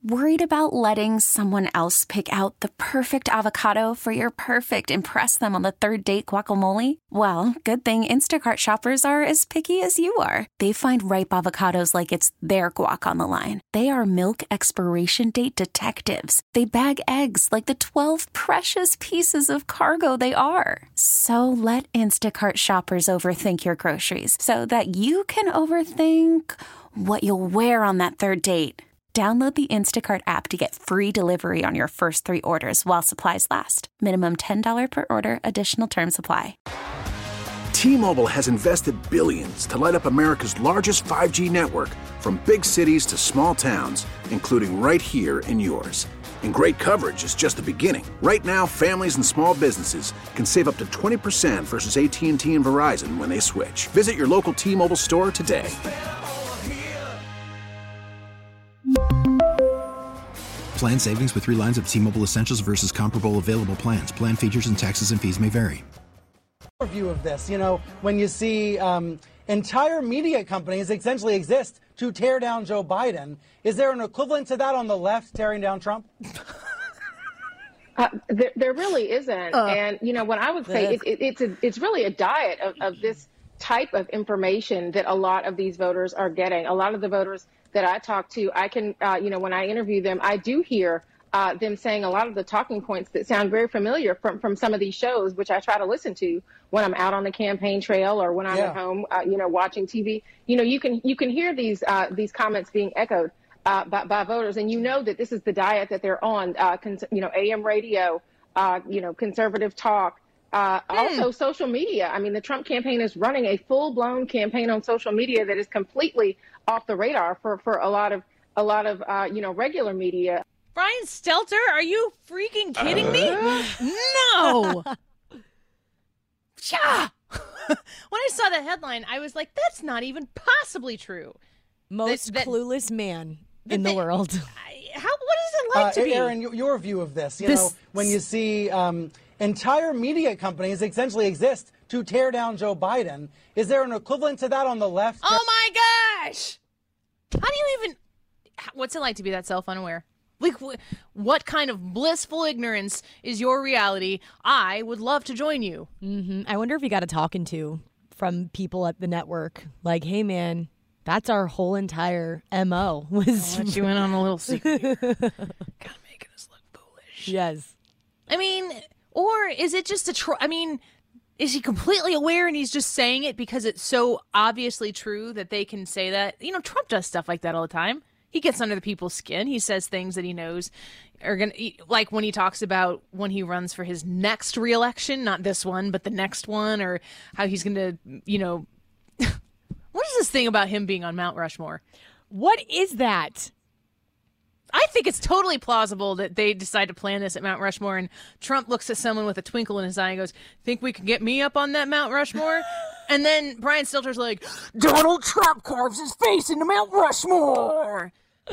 Worried about letting someone else pick out the perfect avocado for your perfect impress them on the third date guacamole? Well, good thing Instacart shoppers are as picky as you are. They find ripe avocados like it's their guac on the line. They are milk expiration date detectives. They bag eggs like the 12 precious pieces of cargo they are. So let Instacart shoppers overthink your groceries so that you can overthink what you'll wear on that third date. Download the Instacart app to get free delivery on your first 3 orders while supplies last. Minimum $10 per order. Additional terms apply. T-Mobile has invested billions to light up America's largest 5G network, from big cities to small towns, including right here in yours. And great coverage is just the beginning. Right now, families and small businesses can save up to 20% versus AT&T and Verizon when they switch. Visit your local T-Mobile store today. Plan savings with 3 lines of T-Mobile Essentials versus comparable available plans. Plan features and taxes and fees may vary. View of this, when you see entire media companies essentially exist to tear down Joe Biden, is there an equivalent to that on the left, tearing down Trump? There really isn't. And, what I would say, it's really a diet of this type of information that a lot of these voters are getting. A lot of the voters that I talk to, I can, when I interview them, I do hear them saying a lot of the talking points that sound very familiar from some of these shows, which I try to listen to when I'm out on the campaign trail or when I'm at home, watching TV. You can hear these comments being echoed by voters, and that this is the diet that they're on. AM radio, conservative talk. Also social media. I mean, the Trump campaign is running a full-blown campaign on social media that is completely off the radar for a lot of regular media. Brian Stelter, are you freaking kidding me? No. When I saw the headline, I was like, that's not even possibly true. Most clueless man in the world. What is it like to be? Aaron, your view of this, when you see entire media companies essentially exist to tear down Joe Biden, is there an equivalent to that on the left? Oh my gosh! What's it like to be that self-unaware? Like, what kind of blissful ignorance is your reality? I would love to join you. Mm-hmm. I wonder if you got a talking to from people at the network. Like, hey, man, that's our whole entire MO. Was let you in on a little secret here. Kind of making us look foolish. Yes. I mean, or is it just is he completely aware and he's just saying it because it's so obviously true that they can say that? Trump does stuff like that all the time. He gets under the people's skin. He says things that he knows are going to, like when he talks about when he runs for his next reelection, not this one, but the next one, or how he's going to, what is this thing about him being on Mount Rushmore? What is that? I think it's totally plausible that they decide to plan this at Mount Rushmore, and Trump looks at someone with a twinkle in his eye and goes, think we can get me up on that Mount Rushmore? And then Brian Stelter's like, Donald Trump carves his face into Mount Rushmore.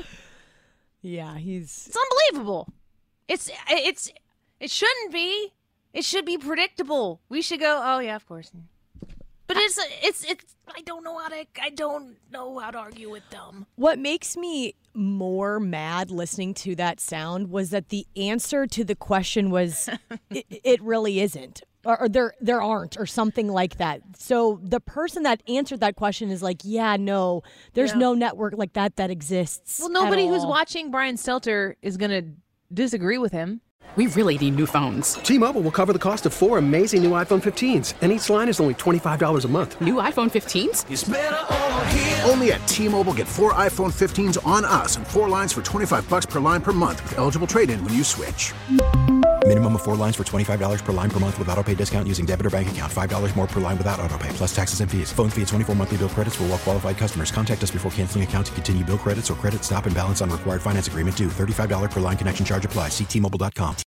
Yeah, it's unbelievable. It shouldn't be. It should be predictable. We should go, oh yeah, of course. But it's I don't know how to argue with them. What makes me more mad listening to that sound was that the answer to the question was it really isn't. Or there aren't, or something like that. So the person that answered that question is like, yeah, no, there's no network like that exists. Well, nobody who's watching Brian Stelter is going to disagree with him. We really need new phones. T-Mobile will cover the cost of 4 amazing new iPhone 15s, and each line is only $25 a month. New iPhone 15s? It's better over here. Only at T-Mobile, get 4 iPhone 15s on us and 4 lines for $25 per line per month with eligible trade-in when you switch. Minimum of 4 lines for $25 per line per month with autopay discount using debit or bank account. $5 more per line without autopay, plus taxes and fees. Phone fee at 24 monthly bill credits for well-qualified customers. Contact us before canceling account to continue bill credits or credit stop and balance on required finance agreement due. $35 per line connection charge applies. See T-Mobile.com.